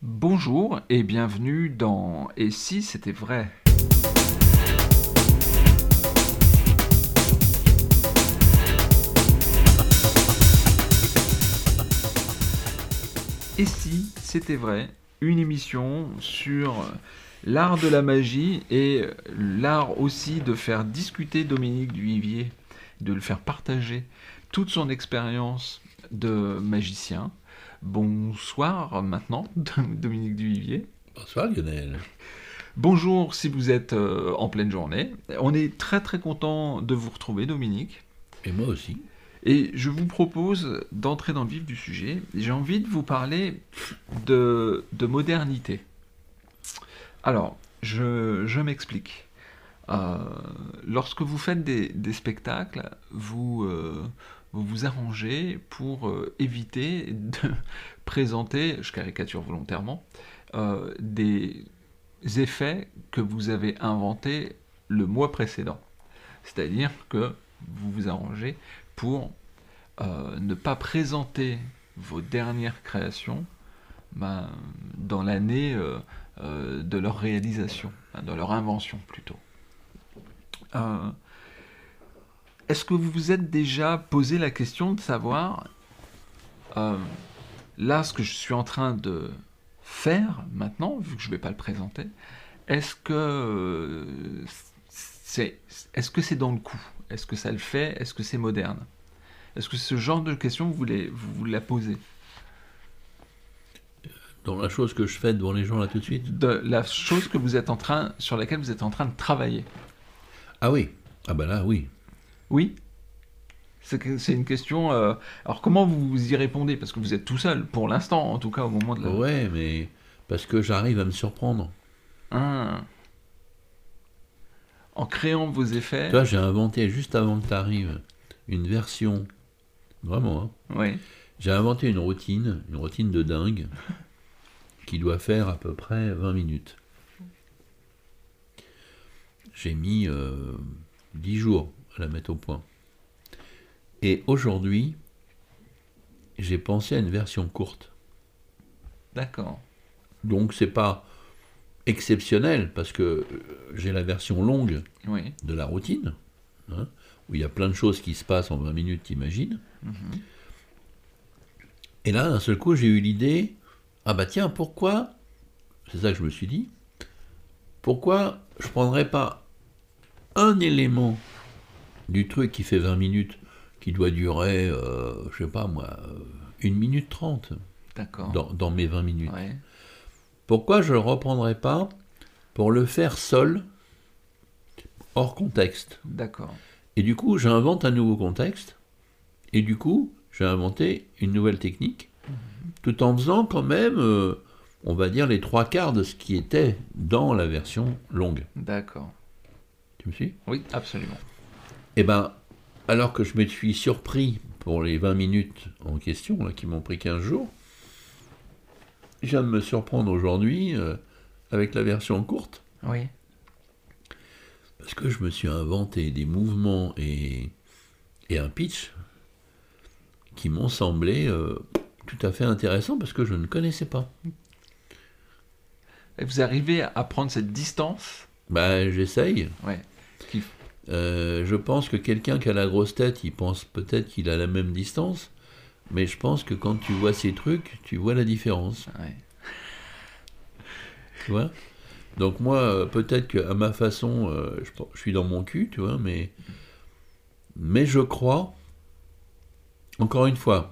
Bonjour et bienvenue dans Et si c'était vrai? Et si c'était vrai? Une émission sur l'art de la magie et l'art aussi de faire discuter Dominique Duvivier, de le faire partager toute son expérience de magicien. Bonsoir maintenant, Dominique Duvivier. Bonsoir Lionel. Bonjour si vous êtes en pleine journée. On est très très content de vous retrouver, Dominique. Et moi aussi. Et je vous propose d'entrer dans le vif du sujet. J'ai envie de vous parler de modernité. Alors, je m'explique. Lorsque vous faites des spectacles, vous vous arrangez pour éviter de présenter, je caricature volontairement, des effets que vous avez inventés le mois précédent. C'est-à-dire que vous vous arrangez pour ne pas présenter vos dernières créations dans l'année de leur réalisation, de leur invention plutôt. Est-ce que vous vous êtes déjà posé la question de savoir, là, ce que je suis en train de faire maintenant, vu que je ne vais pas le présenter, est-ce que c'est dans le coup? Est-ce que ça le fait? Est-ce que c'est moderne? Est-ce que ce genre de questions, vous la posez? Dans la chose que je fais devant les gens là tout de suite. De la chose que vous êtes sur laquelle vous êtes en train de travailler. Ah oui. Ah bah là oui. Oui. C'est une question. Alors comment vous y répondez? Parce que vous êtes tout seul, pour l'instant, en tout cas au moment de la. Ouais, mais parce que j'arrive à me surprendre. Ah. En créant vos effets. Toi, j'ai inventé juste avant que tu arrives une version. Vraiment, hein. Oui. J'ai inventé une routine de dingue, qui doit faire à peu près 20 minutes. J'ai mis 10 jours à la mettre au point. Et aujourd'hui, j'ai pensé à une version courte. D'accord. Donc c'est pas exceptionnel, parce que j'ai la version longue Oui. de la routine, hein, où il y a plein de choses qui se passent en 20 minutes, t'imagines. Mhm. Et là, d'un seul coup, j'ai eu l'idée, ah bah tiens, pourquoi, c'est ça que je me suis dit, pourquoi je prendrais pas un élément du truc qui fait 20 minutes, qui doit durer, je sais pas moi, 1 minute 30 D'accord. dans mes 20 minutes. Ouais. Pourquoi je ne le reprendrais pas pour le faire seul, hors contexte? D'accord. Et du coup, j'invente un nouveau contexte, et du coup, j'ai inventé une nouvelle technique, tout en faisant quand même, on va dire, les 3/4 de ce qui était dans la version longue. D'accord. Tu me suis? Oui, absolument. Eh ben, alors que je me suis surpris pour les 20 minutes en question, là, qui m'ont pris 15 jours, je viens de me surprendre aujourd'hui avec la version courte. Oui. Parce que je me suis inventé des mouvements et un pitch qui m'ont semblé tout à fait intéressants parce que je ne connaissais pas. Et vous arrivez à prendre cette distance? Bah, j'essaye. Ouais. Je pense que quelqu'un qui a la grosse tête, il pense peut-être qu'il a la même distance, mais je pense que quand tu vois ces trucs, tu vois la différence. Ouais. Tu vois? Donc moi, peut-être qu'à ma façon, je suis dans mon cul, tu vois, mais je crois, encore une fois,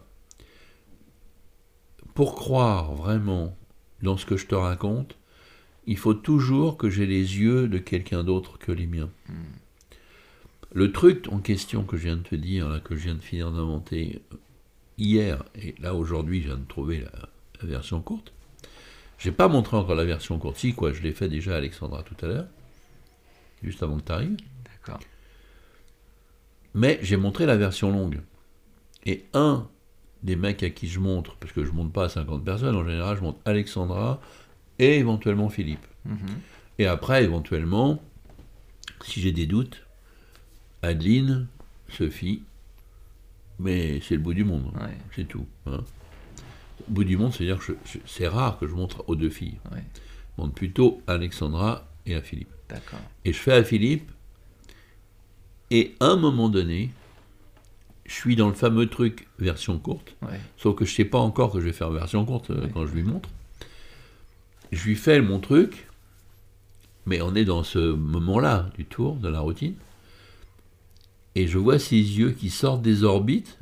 pour croire vraiment dans ce que je te raconte, il faut toujours que j'ai les yeux de quelqu'un d'autre que les miens. Le truc en question que je viens de te dire, là, que je viens de finir d'inventer hier, et là aujourd'hui je viens de trouver la version courte, j'ai pas montré encore la version courte, si quoi, je l'ai fait déjà à Alexandra tout à l'heure, juste avant que tu arrives. D'accord. Mais j'ai montré la version longue. Et un des mecs à qui je montre, parce que je montre pas à 50 personnes, en général je montre Alexandra et éventuellement Philippe. Mhm. Et après, éventuellement, si j'ai des doutes, Adeline, Sophie, mais c'est le bout du monde, Ouais. c'est tout. Hein. bout du monde, c'est-à-dire que c'est rare que je montre aux deux filles. Ouais. Je montre plutôt à Alexandra et à Philippe. D'accord. Et je fais à Philippe, et à un moment donné, je suis dans le fameux truc version courte, Ouais. sauf que je ne sais pas encore que je vais faire version courte quand je lui montre. Je lui fais mon truc, mais on est dans ce moment-là du tour, de la routine, et je vois ses yeux qui sortent des orbites.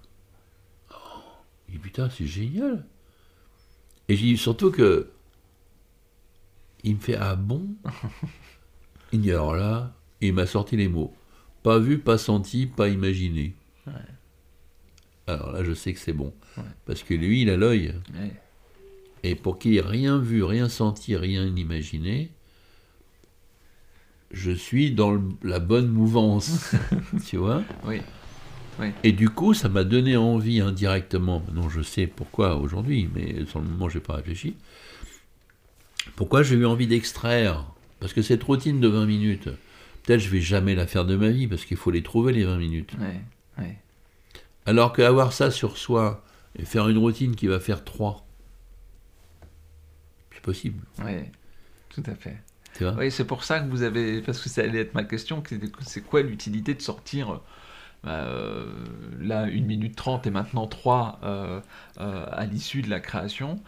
Je dis putain, c'est génial. Et je dis surtout que il me fait ah bon. Il dit alors là, il m'a sorti les mots. Pas vu, pas senti, pas imaginé. Ouais. Alors là, je sais que c'est bon. Ouais. Parce que lui, il a l'œil. Ouais. Et pour qu'il ait rien vu, rien senti, rien imaginé, je suis dans la bonne mouvance. Tu vois ? Oui. Oui. Et du coup, ça m'a donné envie indirectement. Maintenant, je sais pourquoi aujourd'hui, mais sur le moment, je n'ai pas réfléchi. Pourquoi j'ai eu envie d'extraire ? Parce que cette routine de 20 minutes, peut-être je ne vais jamais la faire de ma vie, parce qu'il faut les trouver, les 20 minutes. Ouais. Ouais. Alors qu'avoir ça sur soi, et faire une routine qui va faire 3, c'est possible. Oui. Tout à fait. Tu vois ? Oui, c'est pour ça que vous avez... Parce que ça allait être ma question, c'est quoi l'utilité de sortir... là 1 minute 30 et maintenant 3 à l'issue de la création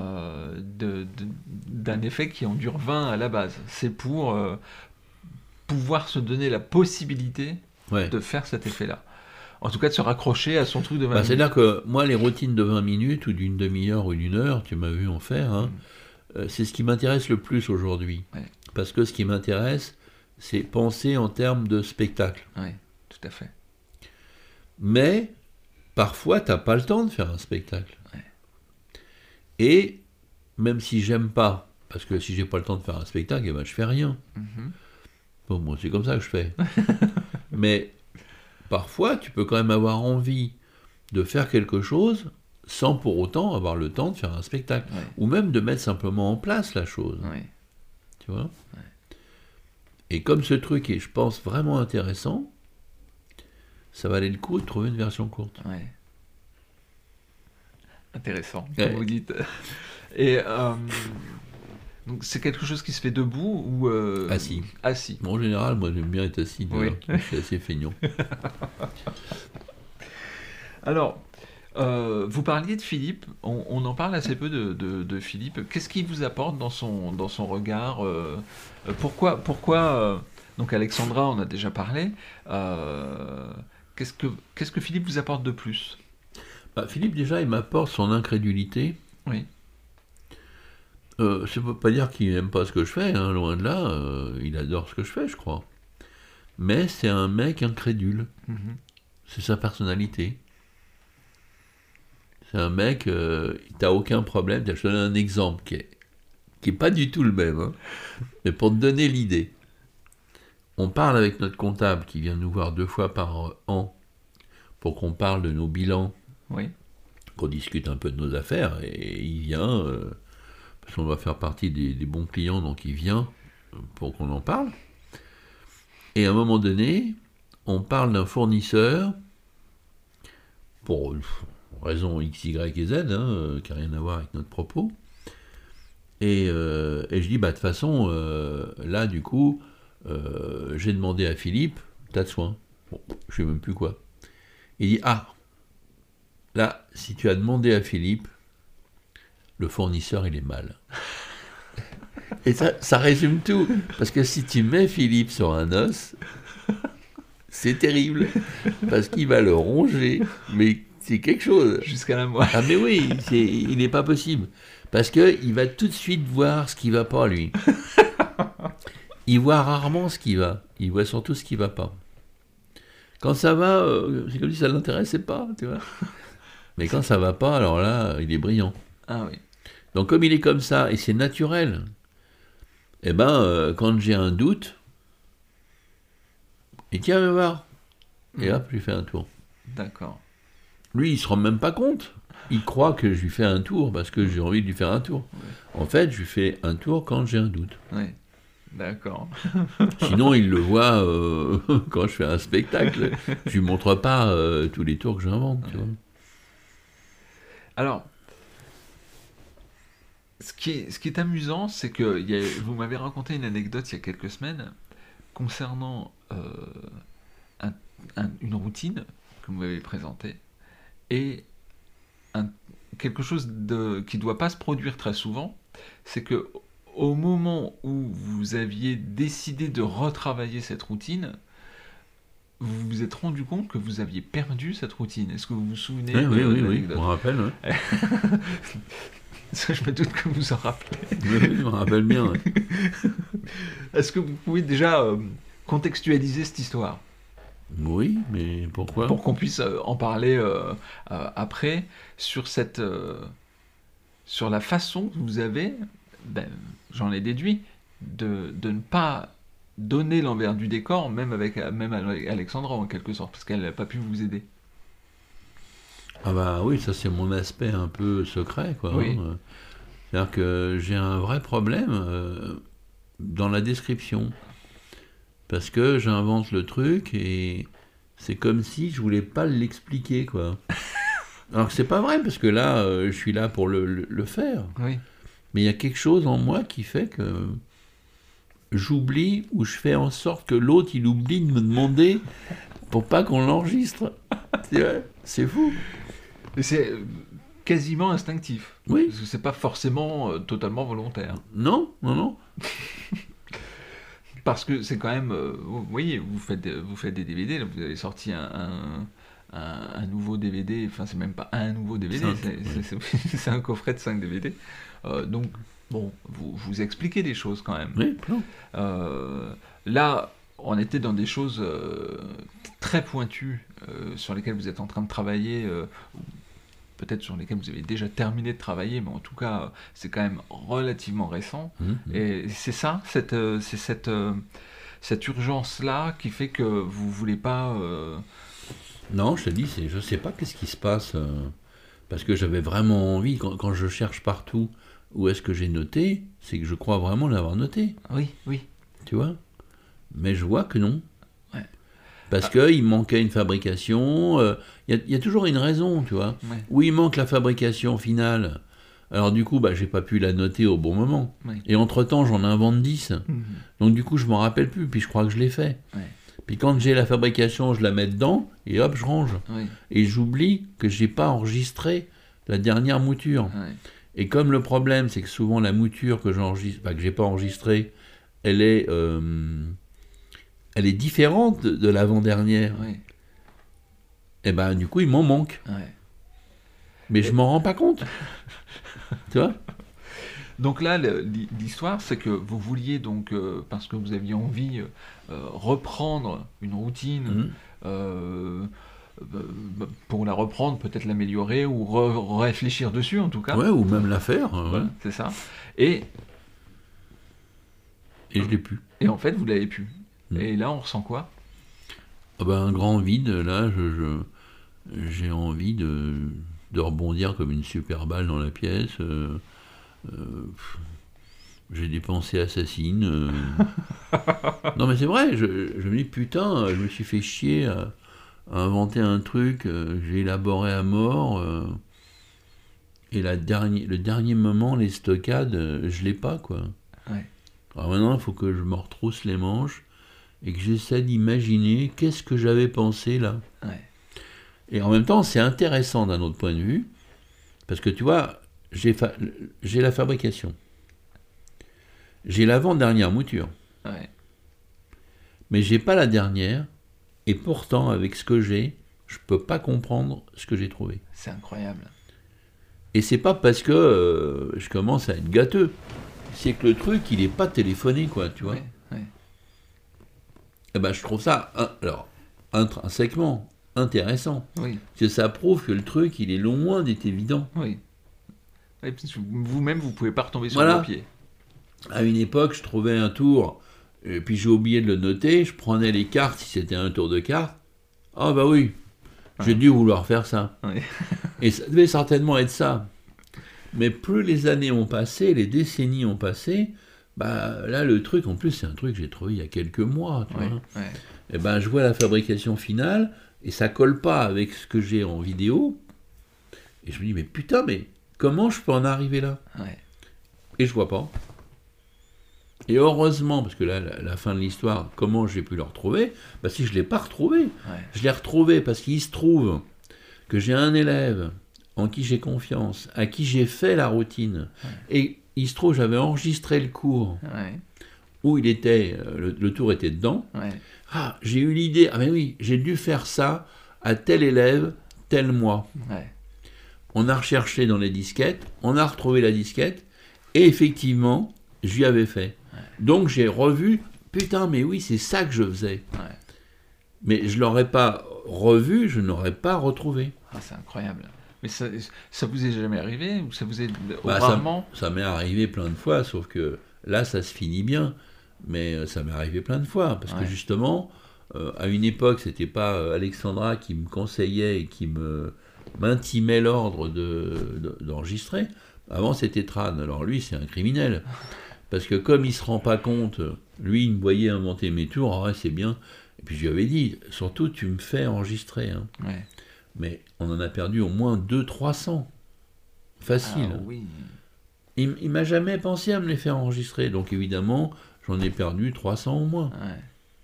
d'un effet qui en dure 20 à la base. C'est pour pouvoir se donner la possibilité de faire cet effet-là. En tout cas, de se raccrocher à son truc de 20 minutes. C'est-à-dire que moi, les routines de 20 minutes ou d'une demi-heure ou d'une heure, tu m'as vu en faire, hein, c'est ce qui m'intéresse le plus aujourd'hui. Ouais. Parce que ce qui m'intéresse, c'est penser en termes de spectacle. Oui, tout à fait. Mais parfois, tu n'as pas le temps de faire un spectacle. Ouais. Et même si j'aime pas, parce que si j'ai pas le temps de faire un spectacle, eh ben, je fais rien. Mm-hmm. Bon, moi, c'est comme ça que je fais. Mais parfois, tu peux quand même avoir envie de faire quelque chose sans pour autant avoir le temps de faire un spectacle. Ouais. Ou même de mettre simplement en place la chose. Ouais. Tu vois ? Ouais. Et comme ce truc est, je pense, vraiment intéressant, ça valait le coup de trouver une version courte. Ouais. Intéressant, Ouais. comme vous dites. Et donc c'est quelque chose qui se fait debout ou Assis. Assis. Bon, en général, moi j'aime bien être assis. Oui. Je suis assez feignant. Alors, vous parliez de Philippe, on en parle assez peu de Philippe. Qu'est-ce qu'il vous apporte dans son regard Pourquoi donc Alexandra, on a déjà parlé. Qu'est-ce que Philippe vous apporte de plus ? Philippe, déjà, il m'apporte son incrédulité. Oui. Ça ne veut pas dire qu'il n'aime pas ce que je fais, hein, loin de là. Il adore ce que je fais, je crois. Mais c'est un mec incrédule. Mm-hmm. C'est sa personnalité. C'est un mec, t'as aucun problème. Je te donne un exemple qui est pas du tout le même. Hein. Mais pour te donner l'idée, on parle avec notre comptable qui vient nous voir 2 fois par an pour qu'on parle de nos bilans, Oui. qu'on discute un peu de nos affaires. Et il vient, parce qu'on va faire partie des bons clients, donc il vient pour qu'on en parle. Et à un moment donné, on parle d'un fournisseur pour raison X, Y et Z, hein, qui n'a rien à voir avec notre propos. Et je dis, de toute façon, là, du coup, j'ai demandé à Philippe, tas de soins. Bon, je sais même plus quoi. Il dit, là, si tu as demandé à Philippe, le fournisseur, il est mal. Et ça résume tout. Parce que si tu mets Philippe sur un os, c'est terrible. Parce qu'il va le ronger. Mais c'est quelque chose. Jusqu'à la moelle. Ah mais oui, il n'est pas possible. Parce qu'il va tout de suite voir ce qui ne va pas, lui. Il voit rarement ce qui va. Il voit surtout ce qui ne va pas. Quand ça va, c'est comme si ça ne l'intéressait pas, tu vois. Mais quand ça ne va pas, alors là, il est brillant. Ah oui. Donc comme il est comme ça, et c'est naturel, eh ben, quand j'ai un doute, il tient à me voir. Et hop, je lui fais un tour. D'accord. Lui, il ne se rend même pas compte. Il croit que je lui fais un tour parce que j'ai envie de lui faire un tour. Ouais. En fait, je lui fais un tour quand j'ai un doute. Oui, d'accord. Sinon, il le voit quand je fais un spectacle. Je lui montre pas tous les tours que j'invente. Tu vois. Alors, Ce qui est amusant, c'est que vous m'avez raconté une anecdote il y a quelques semaines concernant un- une routine que vous m'avez présentée et un- quelque chose qui ne doit pas se produire très souvent, c'est que au moment où vous aviez décidé de retravailler cette routine, vous vous êtes rendu compte que vous aviez perdu cette routine. Est-ce que vous vous souvenez Oui, oui, de oui, oui, je l'anecdote? me rappelle. Ouais. Ça, je me doute que vous en rappelez. Oui, oui, je me rappelle bien. Ouais. Est-ce que vous pouvez déjà contextualiser cette histoire Oui, mais pourquoi? pour qu'on puisse en parler après sur la façon que vous avez, ben, j'en ai déduit, de ne pas donner l'envers du décor, même avec Alexandra en quelque sorte, parce qu'elle n'a pas pu vous aider. Ah bah oui, ça c'est mon aspect un peu secret, quoi. Oui. Hein. C'est-à-dire que j'ai un vrai problème dans la description. Parce que j'invente le truc et c'est comme si je voulais pas l'expliquer, quoi. Alors que c'est pas vrai, parce que là, je suis là pour le faire. Oui. Mais il y a quelque chose en moi qui fait que j'oublie ou je fais en sorte que l'autre il oublie de me demander pour pas qu'on l'enregistre. C'est fou. Et c'est quasiment instinctif. Oui. Parce que c'est pas forcément totalement volontaire. Non, non, non. Parce que c'est quand même, vous voyez, vous faites des DVD, là, vous avez sorti un nouveau DVD, enfin c'est même pas un nouveau DVD, c'est un coffret de 5 DVD. Donc, bon, vous expliquez des choses quand même. Oui, non. Là, on était dans des choses très pointues sur lesquelles vous êtes en train de travailler, peut-être sur lesquelles vous avez déjà terminé de travailler, mais en tout cas, c'est quand même relativement récent. Et c'est ça, cette urgence-là qui fait que vous voulez pas... Non, je te dis, je sais pas qu'est-ce qui se passe. Parce que j'avais vraiment envie, quand je cherche partout où est-ce que j'ai noté, c'est que je crois vraiment l'avoir noté. Oui, oui. Tu vois? Mais je vois que non. Ouais. Parce qu'il manquait une fabrication. Il y a toujours une raison, tu vois. Ouais. Où il manque la fabrication finale. Alors du coup, j'ai pas pu la noter au bon moment. Ouais. Et entre-temps, j'en invente 10. Mhm. Donc du coup, je m'en rappelle plus, puis je crois que je l'ai fait. Ouais. Puis quand j'ai la fabrication, je la mets dedans, et hop, je range. Ouais. Et j'oublie que j'ai pas enregistré la dernière mouture. Ouais. Et comme le problème, c'est que souvent la mouture que j'ai pas enregistrée, elle est différente de l'avant-dernière. Ouais. Et ben du coup, il m'en manque. Ouais. Mais je m'en rends pas compte. Tu vois? Donc là, l'histoire, c'est que vous vouliez donc, parce que vous aviez envie, reprendre une routine, pour la reprendre, peut-être l'améliorer ou réfléchir dessus en tout cas. Ouais, ou même la faire. Voilà, c'est ça. Et je l'ai plus. en fait, vous l'avez pu. Et là, on ressent quoi? Un grand vide. Là, j'ai envie de rebondir comme une super balle dans la pièce. J'ai des pensées assassines. Non mais c'est vrai, je me dis putain, je me suis fait chier à inventer un truc, j'ai élaboré à mort, et le dernier moment, les stockades, je l'ai pas, quoi. Ouais. Alors maintenant, il faut que je me retrousse les manches et que j'essaie d'imaginer qu'est-ce que j'avais pensé là. Ouais. Et en même temps, c'est intéressant d'un autre point de vue, parce que tu vois, j'ai la fabrication. J'ai l'avant-dernière mouture. Ouais. Mais j'ai pas la dernière, et pourtant, avec ce que j'ai, je peux pas comprendre ce que j'ai trouvé. C'est incroyable. Et c'est pas parce que je commence à être gâteux. C'est que le truc, il est pas téléphoné, quoi, tu vois. Ouais. Ouais. Et ben, je trouve ça, alors, intrinsèquement intéressant. Oui. Parce que ça prouve que le truc, il est loin d'être évident. Oui. Ouais, parce que vous-même, vous pouvez pas retomber sur Voilà. vos pieds. À une époque, je trouvais un tour, et puis j'ai oublié de le noter, je prenais les cartes si c'était un tour de cartes. Ah bah oui, j'ai dû vouloir faire ça. Oui. Et ça devait certainement être ça. Mais plus les années ont passé, les décennies ont passé, là le truc, en plus c'est un truc que j'ai trouvé il y a quelques mois, tu vois. Ouais. Et je vois la fabrication finale, et ça colle pas avec ce que j'ai en vidéo, et je me dis, mais putain, mais comment je peux en arriver là? Ouais. et je vois pas. Et heureusement, parce que là, la fin de l'histoire, comment j'ai pu le retrouver? Bah si je ne l'ai pas retrouvé. Ouais. Je l'ai retrouvé parce qu'il se trouve que j'ai un élève en qui j'ai confiance, à qui j'ai fait la routine. Ouais. Et il se trouve, j'avais enregistré le cours Ouais. où il était, le tour était dedans. Ouais. Ah, j'ai eu l'idée, ah mais oui, j'ai dû faire ça à tel élève, tel mois. Ouais. On a recherché dans les disquettes, on a retrouvé la disquette, et effectivement, je lui avais fait. Ouais. Donc j'ai revu, putain, mais oui, c'est ça que je faisais. Ouais. Mais je ne l'aurais pas revu, je n'aurais pas retrouvé. Ah, c'est incroyable. Mais ça vous est jamais arrivé ou ça vous est Bah, rarement? ça m'est arrivé plein de fois, sauf que là, ça se finit bien. Mais ça m'est arrivé plein de fois, parce que justement, à une époque, c'était pas Alexandra qui me conseillait et qui m'intimait l'ordre d'enregistrer. Avant, c'était Tran. Alors lui, c'est un criminel. Parce que comme il se rend pas compte, lui, il me voyait inventer mes tours, ah ouais, c'est bien. Et puis je lui avais dit, surtout, tu me fais enregistrer. Hein. Ouais. Mais on en a perdu au moins 200-300. Facile. Ah, oui. Il m'a jamais pensé à me les faire enregistrer. Donc évidemment, j'en ai perdu 300 au moins. Ouais.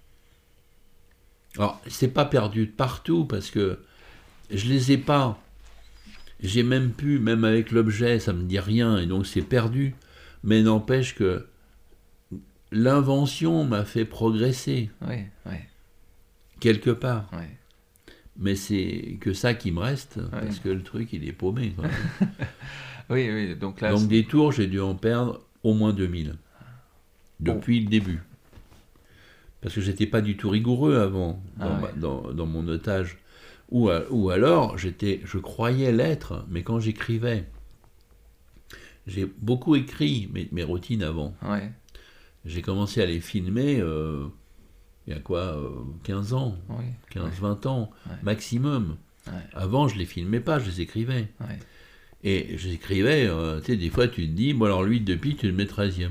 Alors, c'est pas perdu de partout, parce que je les ai pas. J'ai même pu, même avec l'objet, ça me dit rien, et donc c'est perdu. Mais n'empêche que l'invention m'a fait progresser, Oui. Oui. quelque part. Oui. Mais c'est que ça qui me reste, parce que le truc, il est paumé. Quoi. Oui, oui. Donc là, Donc des tours, j'ai dû en perdre au moins 2000. Depuis le début. Parce que j'étais pas du tout rigoureux avant, dans mon notage. Ou alors, je croyais l'être, mais quand j'écrivais, j'ai beaucoup écrit mes routines avant. Ouais. J'ai commencé à les filmer il y a quoi, 15 ans, Oui. 15-20 ans, maximum. Ouais. Avant, je les filmais pas, je les écrivais. Ouais. Et j'écrivais, tu sais, des fois tu te dis, bon alors lui, depuis, tu le mets 13e.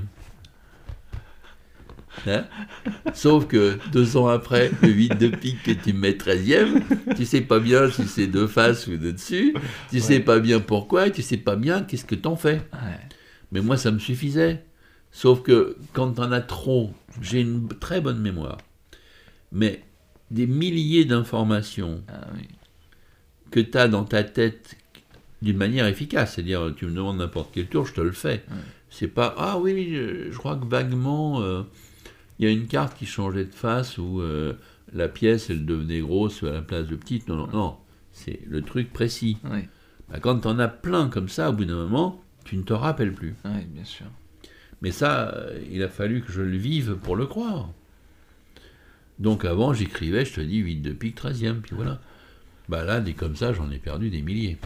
Hein? Sauf que 2 ans après, le 8 de pique que tu mets 13e, tu sais pas bien si c'est de face ou de dessus, tu sais pas bien pourquoi, tu sais pas bien qu'est-ce que t'en fais. Ouais. Mais moi, ça me suffisait. Sauf que quand t'en as trop, j'ai une très bonne mémoire, mais des milliers d'informations Ah, oui. que t'as dans ta tête d'une manière efficace, c'est-à-dire tu me demandes n'importe quel tour, je te le fais. Ouais. C'est pas, ah oui, je crois que vaguement... il y a une carte qui changeait de face où la pièce, elle devenait grosse à la place de petite. Non, non, non. C'est le truc précis. Oui. Bah, quand tu en as plein comme ça, au bout d'un moment, tu ne te rappelles plus. Oui, bien sûr. Mais ça, il a fallu que je le vive pour le croire. Donc avant, j'écrivais, je te dis, 8 de pique, 13e, puis voilà. Bah là, des comme ça, j'en ai perdu des milliers.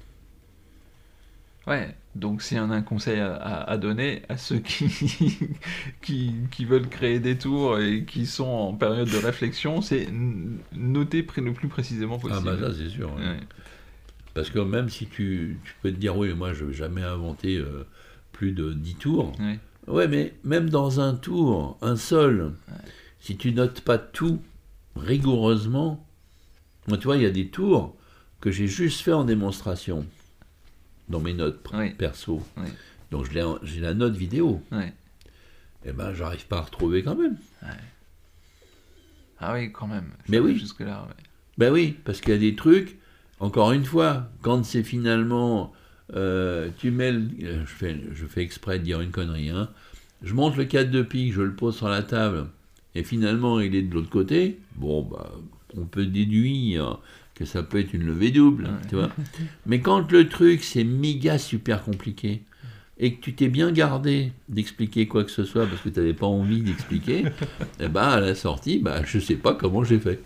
Ouais, donc si on a un conseil à donner à ceux qui veulent créer des tours et qui sont en période de réflexion, c'est noter le plus précisément possible. Ah bah ça, c'est sûr. Ouais. Parce que même si tu peux te dire, oui, moi, je ne vais jamais inventer plus de 10 tours. Ouais. Ouais, mais même dans un tour, un seul, si tu notes pas tout rigoureusement, moi, tu vois, il y a des tours que j'ai juste fait en démonstration, dans mes notes perso. Oui. Donc j'ai la note vidéo. Ouais. Eh ben, j'arrive pas à retrouver quand même. Ouais. Ah oui, quand même. Mais oui. Jusque-là, ouais. Ben oui, parce qu'il y a des trucs, encore une fois, quand c'est finalement... tu mets je fais exprès de dire une connerie, hein. Je monte le 4 de pique, je le pose sur la table, et finalement il est de l'autre côté, bon, bah, on peut déduire que ça peut être une levée double, tu vois. Mais quand le truc c'est méga super compliqué, et que tu t'es bien gardé d'expliquer quoi que ce soit, parce que tu n'avais pas envie d'expliquer, et ben à la sortie, bah, je sais pas comment j'ai fait.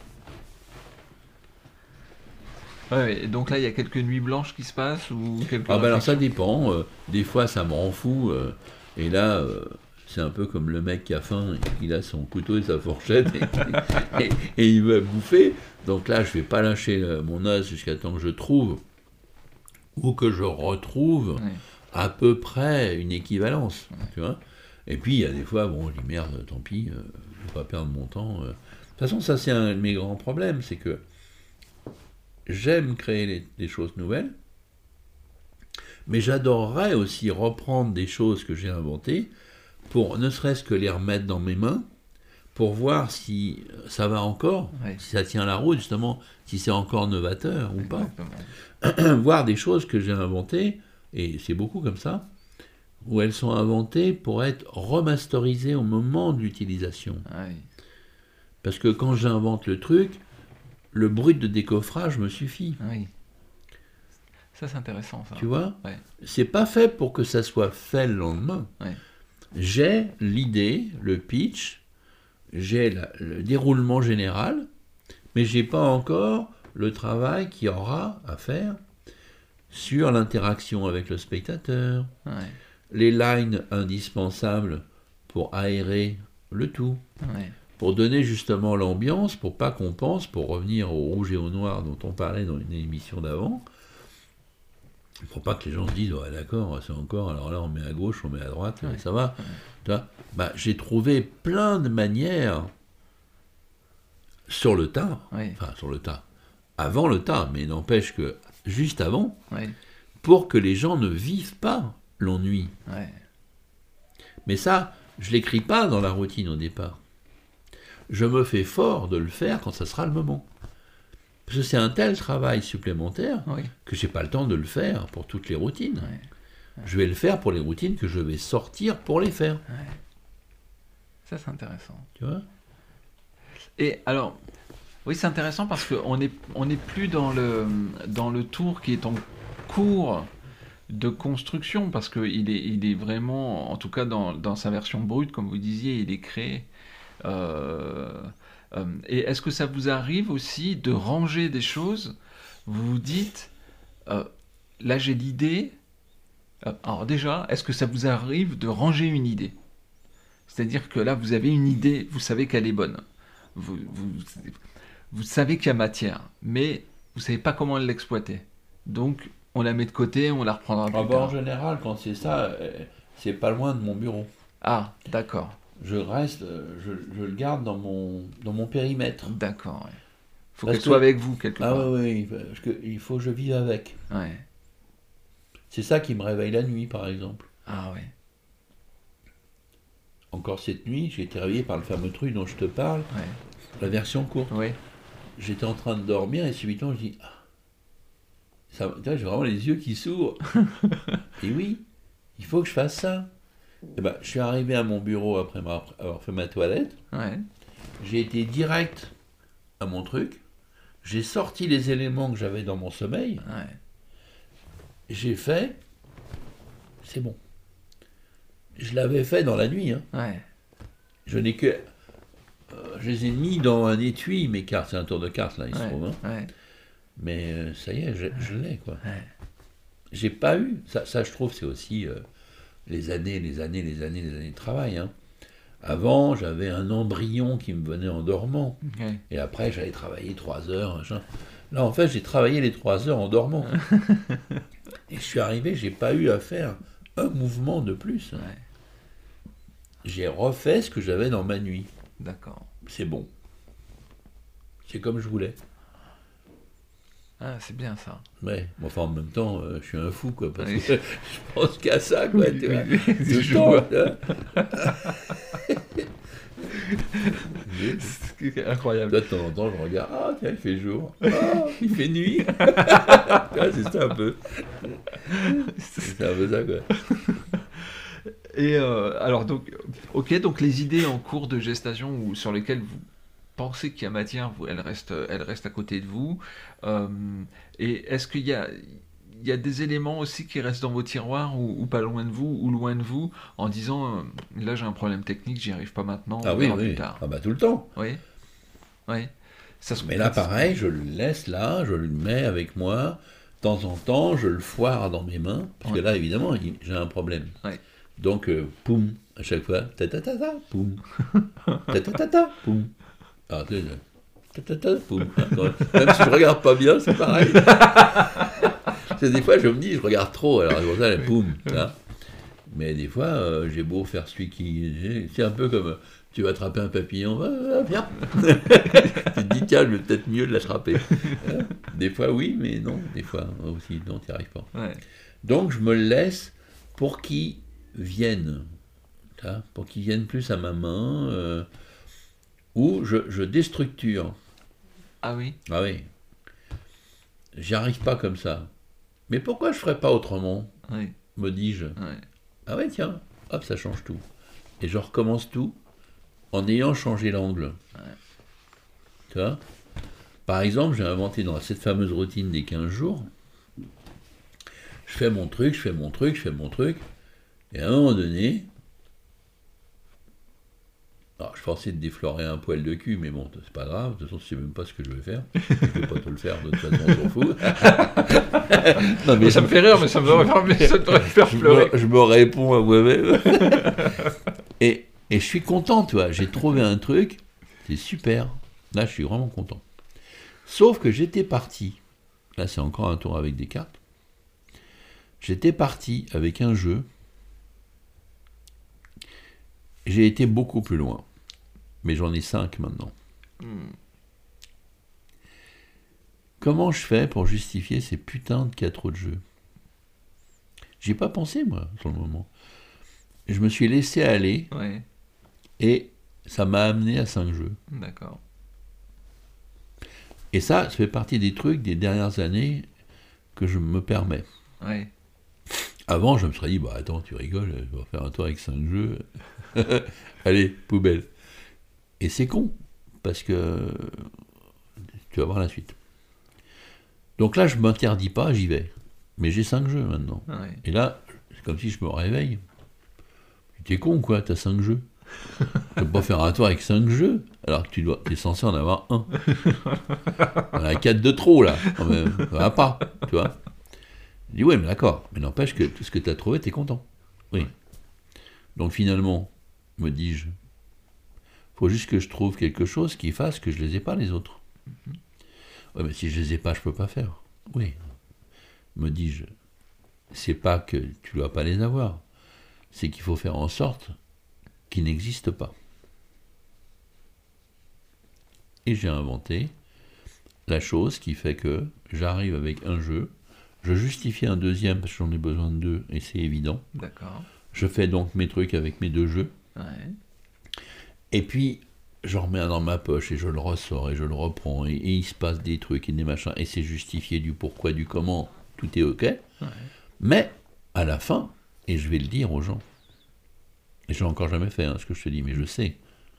Ouais, et donc là, il y a quelques nuits blanches qui se passent ou quelques Ah bah alors ça dépend. Des fois, ça me rend fou. Et là, c'est un peu comme le mec qui a faim, il a son couteau et sa fourchette et il veut bouffer. Donc là, je vais pas lâcher mon os jusqu'à temps que je trouve ou que je retrouve à peu près une équivalence. Tu vois. Et puis, il y a des fois, bon, je dis merde, tant pis, je vais pas perdre mon temps. De toute façon, ça, c'est un de mes grands problèmes, c'est que j'aime créer des choses nouvelles, Mais j'adorerais aussi reprendre des choses que j'ai inventées pour ne serait-ce que les remettre dans mes mains, pour voir si ça va encore, si ça tient la route, justement, si c'est encore novateur ou pas. Voir des choses que j'ai inventées, et c'est beaucoup comme ça, où elles sont inventées pour être remasterisées au moment de l'utilisation. Parce que quand j'invente le truc, le brut de décoffrage me suffit. Ça, c'est intéressant, ça. Tu vois ? C'est pas fait pour que ça soit fait le lendemain. J'ai l'idée, le pitch, j'ai le déroulement général, mais j'ai pas encore le travail qu'il y aura à faire sur l'interaction avec le spectateur, les lines indispensables pour aérer le tout, pour donner justement l'ambiance, pour pas qu'on pense, pour revenir au rouge et au noir dont on parlait dans une émission d'avant, pour pas que les gens se disent ouais, d'accord, c'est encore, alors là on met à gauche, on met à droite, ça va. Bah, j'ai trouvé plein de manières sur le tas, enfin sur le tas, avant le tas, mais n'empêche que juste avant, pour que les gens ne vivent pas l'ennui. Mais ça, je l'écris pas dans la routine au départ. Je me fais fort de le faire quand ça sera le moment. Parce que c'est un tel travail supplémentaire que j'ai pas le temps de le faire pour toutes les routines. Je vais le faire pour les routines que je vais sortir pour les faire. Ça, c'est intéressant. Tu vois ? Et alors, oui, c'est intéressant parce qu'on n'est plus dans le tour qui est en cours de construction, parce qu'il est vraiment, en tout cas dans sa version brute, comme vous disiez, il est créé. Et est-ce que ça vous arrive aussi de ranger des choses ? Vous vous dites, là j'ai l'idée. Alors déjà, est-ce que ça vous arrive de ranger une idée ? C'est-à-dire que là, vous avez une idée, vous savez qu'elle est bonne. Vous savez qu'il y a matière, mais vous ne savez pas comment l'exploiter. Donc, on la met de côté, on la reprendra plus tard. En général, quand c'est ça, c'est pas loin de mon bureau. Ah, d'accord. Je le garde dans mon périmètre. D'accord, ouais. Faut qu'elle soit avec vous quelque part. Ah oui, parce qu'il faut que je vive avec. C'est ça qui me réveille la nuit, par exemple. Ah oui. Encore cette nuit, j'ai été réveillé par le fameux truc dont je te parle, la version courte. J'étais en train de dormir et subitement je dis j'ai vraiment les yeux qui s'ouvrent. Et oui, il faut que je fasse ça. Et ben, je suis arrivé à mon bureau après avoir fait ma toilette. J'ai été direct à mon truc. J'ai sorti les éléments que j'avais dans mon sommeil. J'ai fait. C'est bon. Je l'avais fait dans la nuit. Je n'ai que. Je les ai mis dans un étui, mes cartes. C'est un tour de cartes, là, il se trouve. Mais ça y est, je l'ai, quoi. J'ai pas eu. Ça, je trouve, c'est aussi les années de travail. Avant, j'avais un embryon qui me venait en dormant. Et après, j'allais travailler 3 heures. Là, en fait, j'ai travaillé les 3 heures en dormant. Et je suis arrivé, j'ai pas eu à faire un mouvement de plus. J'ai refait ce que j'avais dans ma nuit. D'accord. C'est bon. C'est comme je voulais. Ah, c'est bien ça. Ouais, enfin en même temps, je suis un fou, quoi, parce que je pense qu'à ça, quoi, tu vois. C'est incroyable. De temps en temps, je regarde, ah tiens, il fait jour, il fait nuit. C'est ça un peu. C'est un peu ça, quoi. Et alors, donc, ok, donc les idées en cours de gestation ou sur lesquelles vous pensez qu'il y a matière, elles restent à côté de vous. Et est-ce qu'il y a des éléments aussi qui restent dans vos tiroirs ou pas loin de vous ou loin de vous en disant là j'ai un problème technique, j'y arrive pas maintenant, on verra plus tard. Ah bah tout le temps. Oui. Mais là pareil, je le laisse là, je le mets avec moi. De temps en temps, je le foire dans mes mains parce que là évidemment j'ai un problème. Donc poum, à chaque fois, ta-ta-ta-ta, poum, ta-ta-ta-ta, poum. Alors, poum. Même si je regarde pas bien, c'est pareil. Des fois, je me dis, je regarde trop, alors c'est pour ça, poum. Là. Mais des fois, j'ai beau faire celui qui... C'est un peu comme, tu vas attraper un papillon, viens. Tu te dis, tiens, je vais peut-être mieux de l'attraper. Des fois, oui, mais non. Des fois, aussi, non, tu n'y arrives pas. Ouais. Donc, je me le laisse pour qu'ils viennent. Pour qu'ils viennent plus à ma main. Ou je déstructure. Ah oui. Ah oui. J'y arrive pas comme ça. Mais pourquoi je ferais pas autrement, Oui. me dis-je. Ouais. Ah ouais, tiens, hop, ça change tout. Et je recommence tout en ayant changé l'angle. Ouais. Tu vois ? Par exemple, j'ai inventé dans cette fameuse routine des 15 jours, je fais mon truc, et à un moment donné, alors je pensais de déflorer un poil de cul, mais bon, c'est pas grave, de toute façon, je sais même pas ce que je vais faire. Je vais pas te le faire, de toute façon, on s'en fout. Non, mais ça me fait rire, mais ça me devrait faire pleurer. Je me réponds à moi-même. et je suis content, tu vois, j'ai trouvé un truc, c'est super. Là, je suis vraiment content. Sauf que j'étais parti, là c'est encore un tour avec des cartes, j'étais parti avec un jeu, j'ai été beaucoup plus loin, mais j'en ai 5 maintenant. Comment je fais pour justifier ces putains de 4 autres jeux ? J'y ai pas pensé, moi, sur le moment. Je me suis laissé aller, Ouais. et ça m'a amené à 5 jeux. D'accord. Et ça fait partie des trucs des dernières années que je me permets. Ouais. Avant, je me serais dit, bah attends, tu rigoles, je vais faire un tour avec 5 jeux. Allez, poubelle. Et c'est con, parce que tu vas voir la suite. Donc là, je ne m'interdis pas, j'y vais. Mais j'ai 5 jeux maintenant. Ouais. Et là, c'est comme si je me réveille. T'es con, quoi, t'as 5 jeux. Tu peux pas faire un tour avec 5 jeux, alors que tu es censé en avoir un. On a 4 de trop, là. Ça va pas, tu vois. Je dis, ouais, mais d'accord. Mais n'empêche que tout ce que tu as trouvé, t'es content. Oui. Donc finalement, me dis-je, faut juste que je trouve quelque chose qui fasse que je les ai pas, les autres. Ouais, mais si je les ai pas, je peux pas faire. Oui. Me dis-je, c'est pas que tu dois pas les avoir. C'est qu'il faut faire en sorte qu'ils n'existent pas. Et j'ai inventé la chose qui fait que j'arrive avec un jeu, je justifie un deuxième parce que j'en ai besoin de 2 et c'est évident. D'accord. Je fais donc mes trucs avec mes 2 jeux. Ouais. Et puis, j'en remets un dans ma poche et je le ressors et je le reprends et il se passe des trucs et des machins et c'est justifié du pourquoi, du comment, tout est ok. Ouais. Mais, à la fin, et je vais le dire aux gens, et je l'ai encore jamais fait, ce que je te dis, mais je sais.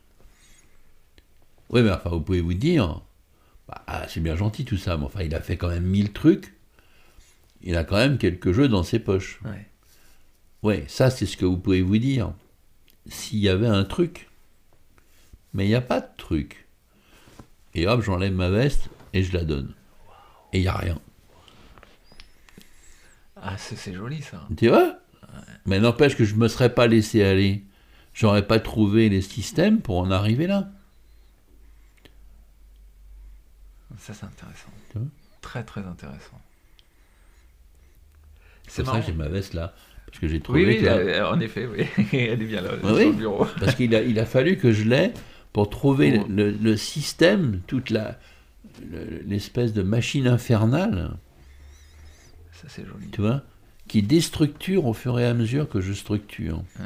Oui, mais enfin, vous pouvez vous dire, bah, c'est bien gentil tout ça, mais enfin, il a fait quand même 1000 trucs, il a quand même quelques jeux dans ses poches. Ouais. Ouais, ça, c'est ce que vous pouvez vous dire. S'il y avait un truc, mais il n'y a pas de truc. Et hop, j'enlève ma veste et je la donne. Et il n'y a rien. Ah, c'est joli ça. Tu vois ? Mais n'empêche que je ne me serais pas laissé aller. J'aurais pas trouvé les systèmes pour en arriver là. Ça, c'est intéressant. Tu vois ? Très, très intéressant. C'est pour ça que j'ai ma veste là. Parce que j'ai trouvé. Oui, oui, en effet, oui. Elle est bien là, sur oui, le bureau. Parce qu'il a fallu que je l'aie pour trouver le système, toute l'espèce de machine infernale. Ça, c'est joli. Tu vois ? Qui déstructure au fur et à mesure que je structure. Ouais.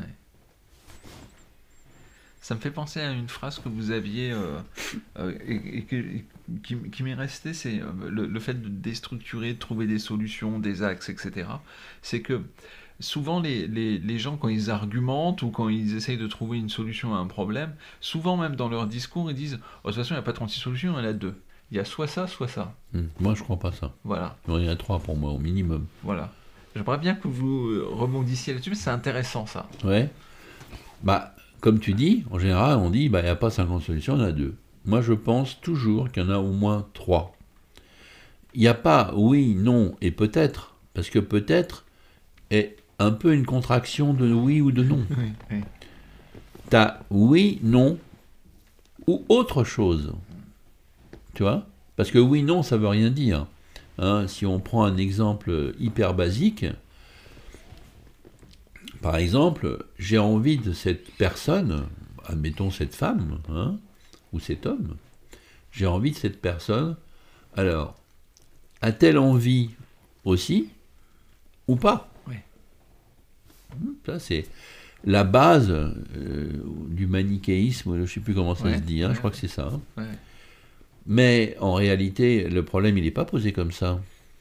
Ça me fait penser à une phrase que vous aviez et qui m'est restée, c'est le fait de déstructurer, de trouver des solutions, des axes, etc. C'est que souvent les gens, quand ils argumentent ou quand ils essayent de trouver une solution à un problème, souvent même dans leur discours, ils disent « Oh, de toute façon, il n'y a pas 36 solutions, il y en a 2. Il y a soit ça, soit ça. » Moi, je crois pas ça. Voilà. Il y en a 3 pour moi, au minimum. Voilà. J'aimerais bien que vous rebondissiez là-dessus, mais c'est intéressant, ça. Ouais. Bah, comme tu dis, en général, on dit, bah, il n'y a pas 50 solutions, il y en a 2. Moi, je pense toujours qu'il y en a au moins 3. Il n'y a pas oui, non et peut-être, parce que peut-être est un peu une contraction de oui ou de non. Oui, oui. Tu as oui, non ou autre chose. Tu vois ? Parce que oui, non, ça ne veut rien dire. Si on prend un exemple hyper basique, Par exemple, j'ai envie de cette personne, admettons cette femme, hein, ou cet homme, j'ai envie de cette personne, alors, a-t-elle envie aussi, ou pas? Oui. Ça, c'est la base du manichéisme, je ne sais plus comment ça se dit, je crois que c'est ça. Ouais. Mais en réalité, le problème, il n'est pas posé comme ça.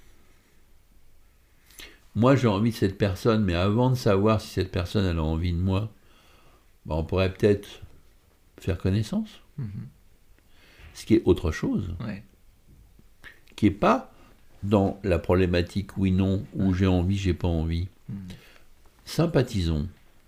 Moi, j'ai envie de cette personne, mais avant de savoir si cette personne elle a envie de moi, on pourrait peut-être faire connaissance. Ce qui est autre chose. Ouais. Qui n'est pas dans la problématique oui-non, où j'ai envie, j'ai pas envie. Sympathisons.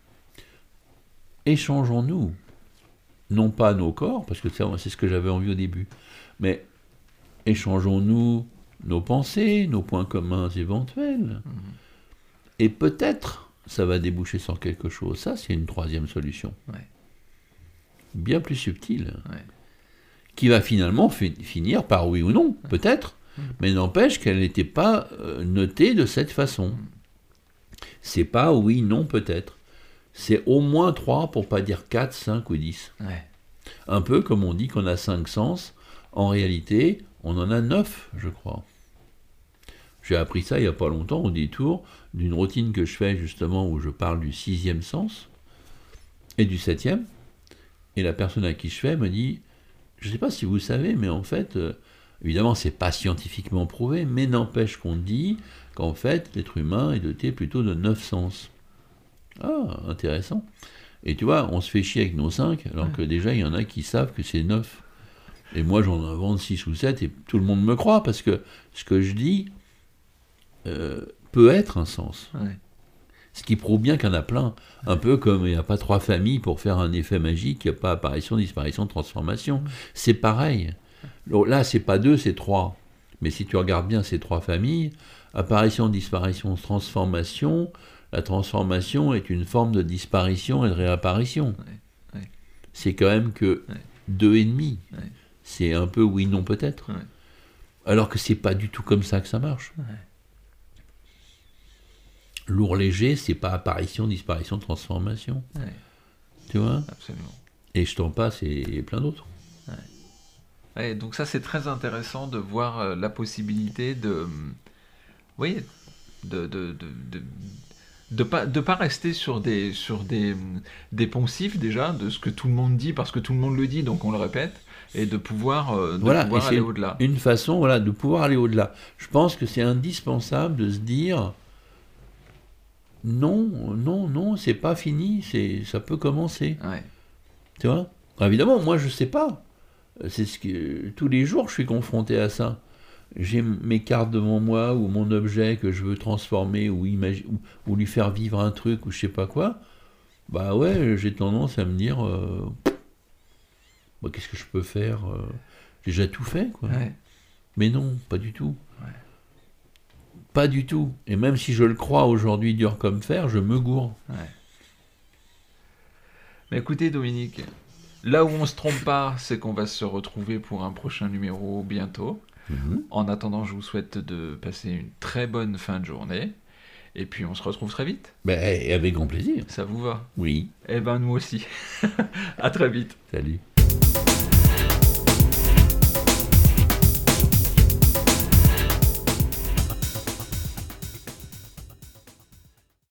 Échangeons-nous. Non pas nos corps, parce que c'est ce que j'avais envie au début, mais échangeons-nous nos pensées, nos points communs éventuels. Et peut-être, ça va déboucher sur quelque chose. Ça, c'est une troisième solution. Ouais. Bien plus subtile. Ouais. Qui va finalement finir par oui ou non, peut-être, mais n'empêche qu'elle n'était pas notée de cette façon. C'est pas oui, non, peut-être. C'est au moins 3, pour pas dire 4, 5 ou 10. Ouais. Un peu comme on dit qu'on a 5 sens, en réalité, on en a 9, je crois. J'ai appris ça il n'y a pas longtemps, au détour d'une routine que je fais justement où je parle du 6e sens et du 7e. Et la personne à qui je fais me dit, je ne sais pas si vous savez, mais en fait, évidemment, c'est pas scientifiquement prouvé, mais n'empêche qu'on dit qu'en fait, l'être humain est doté plutôt de 9 sens. Ah, intéressant. Et tu vois, on se fait chier avec nos 5, alors que déjà, il y en a qui savent que c'est 9. Et moi, j'en invente 6 ou 7, et tout le monde me croit, parce que ce que je dis peut être un sens. Ouais. Ce qui prouve bien qu'il y en a plein. Un peu comme il n'y a pas 3 familles pour faire un effet magique, il n'y a pas apparition, disparition, transformation. C'est pareil. Donc là, c'est pas 2, c'est 3. Mais si tu regardes bien ces 3 familles, apparition, disparition, transformation, la transformation est une forme de disparition et de réapparition. Ouais. C'est quand même que 2,5. Ouais. C'est un peu oui, non, peut-être. Ouais. Alors que c'est pas du tout comme ça que ça marche. Ouais. Lourd léger, c'est pas apparition, disparition, transformation. Ouais. Tu vois? Absolument. Et je t'en passe et plein d'autres. Ouais, donc ça c'est très intéressant de voir la possibilité de, oui, de pas rester sur des poncifs déjà de ce que tout le monde dit parce que tout le monde le dit donc on le répète et de pouvoir aller au-delà. Une façon, voilà, de pouvoir aller au-delà. Je pense que c'est indispensable de se dire non, c'est pas fini, ça peut commencer. Ouais. Tu vois? Alors évidemment, moi je sais pas. C'est ce que tous les jours je suis confronté à ça. J'ai mes cartes devant moi ou mon objet que je veux transformer ou lui faire vivre un truc ou je sais pas quoi. Bah ouais, j'ai tendance à me dire qu'est-ce que je peux faire j'ai déjà tout fait quoi. Ouais. Mais non, pas du tout. Ouais. Pas du tout. Et même si je le crois aujourd'hui dur comme fer, je me gourre. Ouais. Mais écoutez Dominique, là où on se trompe pas, c'est qu'on va se retrouver pour un prochain numéro bientôt. En attendant, je vous souhaite de passer une très bonne fin de journée. Et puis on se retrouve très vite. Ben, avec grand plaisir. Ça vous va? Oui. Eh ben nous aussi. À très vite. Salut.